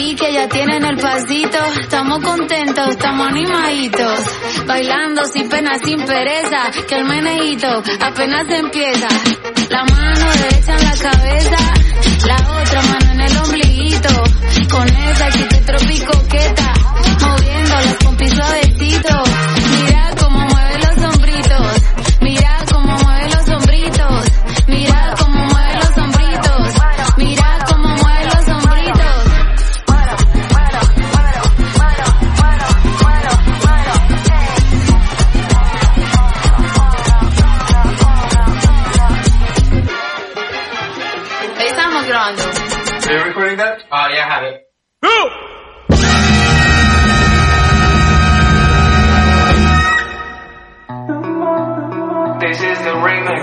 ahí que ya tienen el pasito. Estamos contentos, estamos animaditos, bailando sin pena, sin pereza, que el meneíto apenas empieza. La mano derecha en la cabeza, la otra mano en el ombliguito, con esa actitud tropicoqueta, moviéndolas con piso suavecito. Mira cómo mueve los hombritos, mira cómo mueve los hombritos, mira cómo mueve los hombritos, mira cómo mueve los hombritos. Estamos grabando. Are you recording that? Yeah, I have it. This is the remix.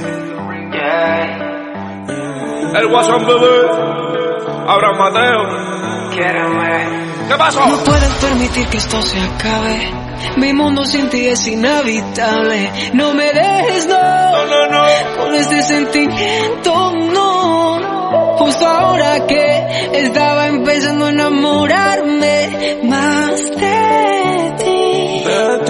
Yeah. El Guasón bebé, Abraham Mateo. ¿Qué pasó? No puedes permitir que esto se acabe. Mi mundo sin ti es inhabitable. No me dejes, no, no. Con este sentimiento, no. Justo ahora que estaba empezando a enamorarme más de ti,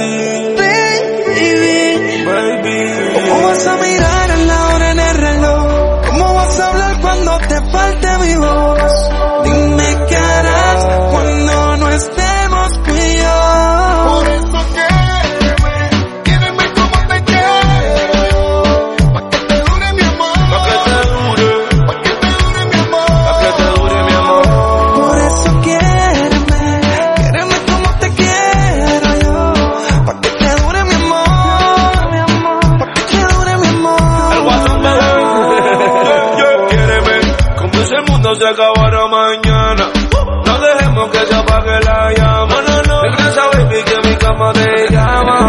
baby. ¿Cómo vas a mirar a la hora en el reloj? ¿Cómo vas a hablar cuando te falte mi voz? Dime qué harás cuando no estemos tú y yo. Por eso quédeme como te quiero, pa' que te dure mi amor, Pa' que te dure mi amor, Pa' que te dure mi amor. Por eso quédeme como te quiero yo, pa' que te dure mi amor, pa' que te dure mi amor. El Guasón bebé, quiéreme como si el mundo se acabara mañana. No dejemos que se apague la llama. No. Regresa, baby, que mi cama te llama.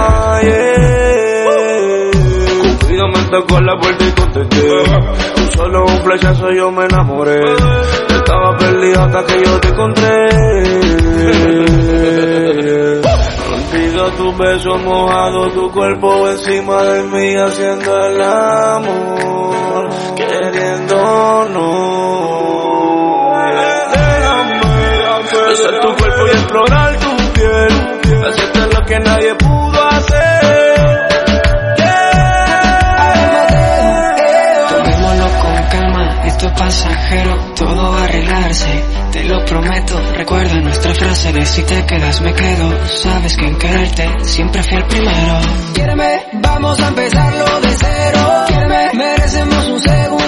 Yeah. Cupido me tocó la puerta y contesté. Tú solo un flechazo yo me enamoré. Estaba perdido hasta que yo te encontré. Contigo tus besos mojados, tu cuerpo encima de mí haciendo el amor, queriéndonos. Besar tu cuerpo y explorar tu piel, hacerte lo que nadie pudo hacer. Tomémoslo con calma, esto es pasajero, todo va a arreglarse, te lo prometo. Recuerda nuestra frase de si te quedas me quedo. Sabes que en quererte siempre fui el primero. Quiéreme, vamos a empezar